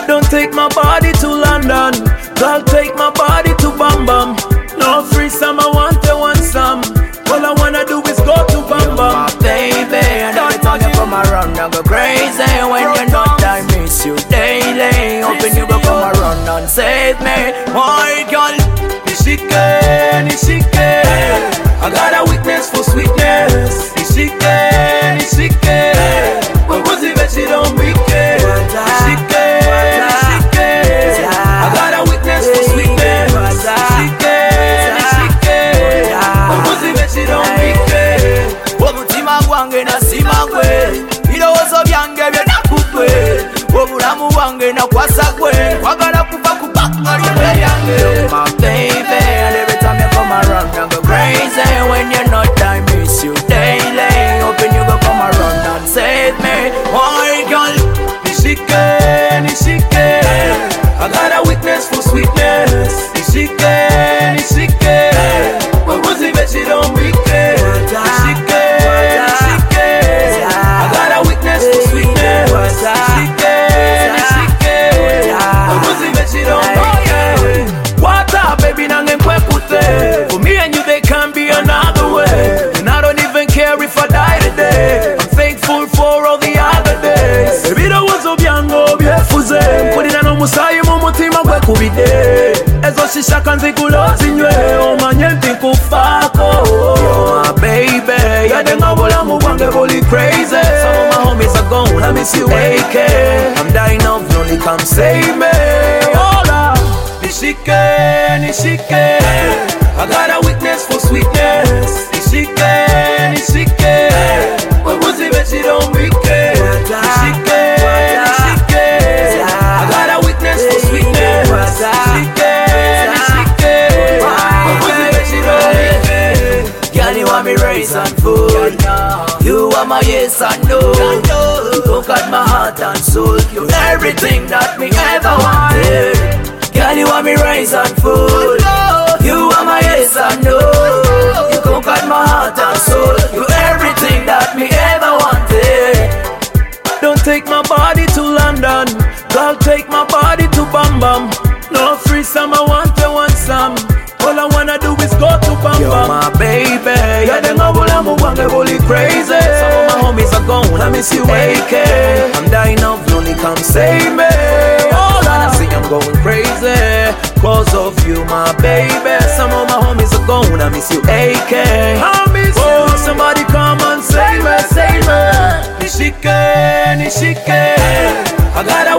Don't take my body to London, girl, take my body to Bam Bam. No free some, I want some. All I wanna do is go to Bam Bam. Baby, and every time you come around, I go crazy. When you're not, I miss you daily. Hoping you go come around and save me. My girl, Nishike, Nishike, I got a weakness for sweetness. Nishike, Nishike, but was it that she don't make it? Nishike, Nishike, I got a weakness for sweetness. Nishike, Nishike, but was it that she don't make it? Omutima gwange nasima gwe, birowoozo byange byonna kugwe, obulamu bwange nakwasa gwe, kwagala kuva ku bbanga ly'embe lyange. You're my baby, and every time you come around I go crazy. When you're not, I miss you daily. Hoping you go come around and save me. My girl, Nishike, Nishike, I got a weakness for sweetness. Nishike, Nishike, but was it that she don't make it? Nishike, Nishike, I got a weakness for sweetness. Nishike, Nishike, but was it that she don't make it? Water, baby, nange kwekute. For me and you, there can't be another way. And I don't even care if I die today. I'm thankful for all the other days. Baby, that was obyango byefuze. Mpulira n'omusaayi mu mutima gwe kubide. Ezo shishaka nzikulo zinywe. Omanye nti nkufaako. You're my baby. Yade nga obulamu bwange buli crazy. Some of my homies are gone, I miss you AK. I'm dying of lonely, come save me. Hola, Nishike, Nishike, I got a weakness for sweetness. Nishike, Nishike, but was it that she don't make it? Nishike, Nishike, I got a weakness for sweetness. Nishike, Nishike, but was it that she don't make it? girl, you want me rice and food. You are my yes and no. You look at my heart and soul. You're everything that me ever wanted. Girl, you want me rice and food. You are my yes and no. You cook at my heart and soul. You're everything that me ever wanted. Don't take my body to London, girl, take my body to Bam Bam. No free some, I want some. All I wanna do is go to Bam Bam. You're my baby, yade nga obulamu bwange buli crazy. Some of my homies are gone, I miss you AK. I'm dying of lonely, come save me. All I see, I'm going crazy cause of you, my baby. Some of my homies are gone, I miss you AK. I miss you, somebody come and save me, save me. Nishike, Nishike, I got a